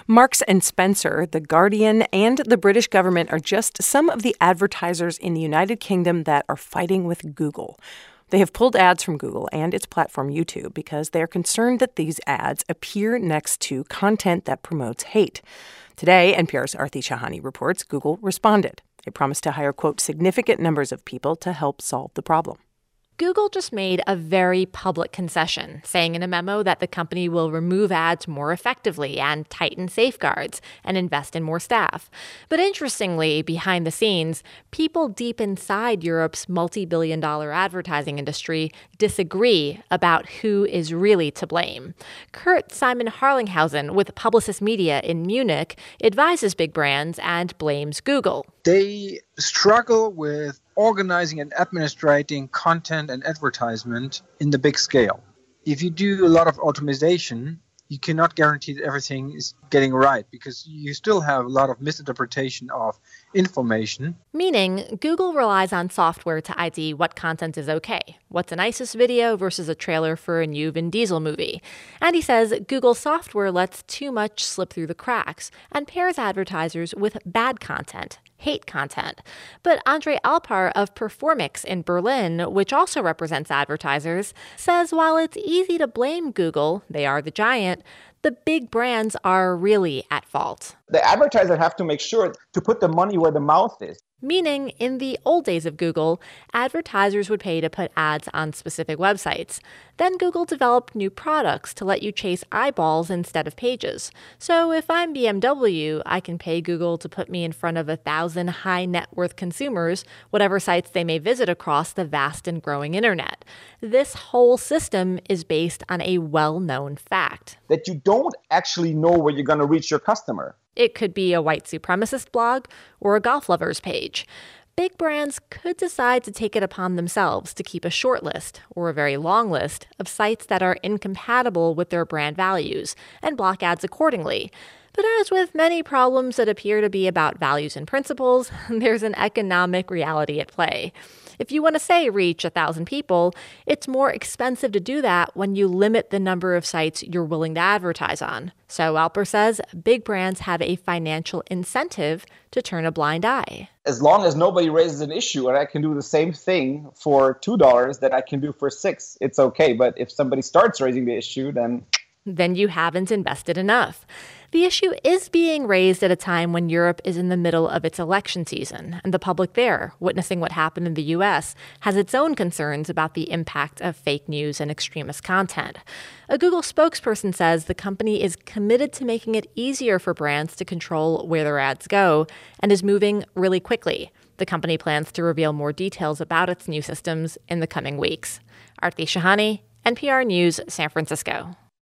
Marks and Spencer, The Guardian, and the British government are just some of the advertisers in the United Kingdom that are fighting with Google. They have pulled ads from Google and its platform YouTube because they are concerned that these ads appear next to content that promotes hate. Today, NPR's Aarti Shahani reports Google responded. It promised to hire, quote, significant numbers of people to help solve the problem. Google just made a very public concession, saying in a memo that the company will remove ads more effectively and tighten safeguards and invest in more staff. But interestingly, behind the scenes, people deep inside Europe's multi-billion-dollar advertising industry disagree about who is really to blame. Kurt Simon Harlinghausen with Publicis Media in Munich advises big brands and blames Google. They struggle with organizing and administrating content and advertisement in the big scale. If you do a lot of automation, you cannot guarantee that everything is getting right because you still have a lot of misinterpretation of information. Meaning, Google relies on software to ID what content is okay, what's an ISIS video versus a trailer for a new Vin Diesel movie. And he says Google software lets too much slip through the cracks and pairs advertisers with bad content, hate content. But Andre Alpar of Performix in Berlin, which also represents advertisers, says while it's easy to blame Google, they are the giant, the big brands are really at fault. The advertiser have to make sure to put the money where the mouth is. Meaning, in the old days of Google, advertisers would pay to put ads on specific websites. Then Google developed new products to let you chase eyeballs instead of pages. So if I'm BMW, I can pay Google to put me in front of 1,000 high-net-worth consumers, whatever sites they may visit across the vast and growing internet. This whole system is based on a well-known fact. That you don't actually know where you're going to reach your customer. It could be a white supremacist blog or a golf lovers page. Big brands could decide to take it upon themselves to keep a short list or a very long list of sites that are incompatible with their brand values and block ads accordingly. But as with many problems that appear to be about values and principles, there's an economic reality at play. If you want to, say, reach 1,000 people, it's more expensive to do that when you limit the number of sites you're willing to advertise on. So Alper says big brands have a financial incentive to turn a blind eye. As long as nobody raises an issue and I can do the same thing for $2 that I can do for $6, it's okay. But if somebody starts raising the issue, then you haven't invested enough. The issue is being raised at a time when Europe is in the middle of its election season, and the public there, witnessing what happened in the U.S., has its own concerns about the impact of fake news and extremist content. A Google spokesperson says the company is committed to making it easier for brands to control where their ads go and is moving really quickly. The company plans to reveal more details about its new systems in the coming weeks. Aarti Shahani, NPR News, San Francisco.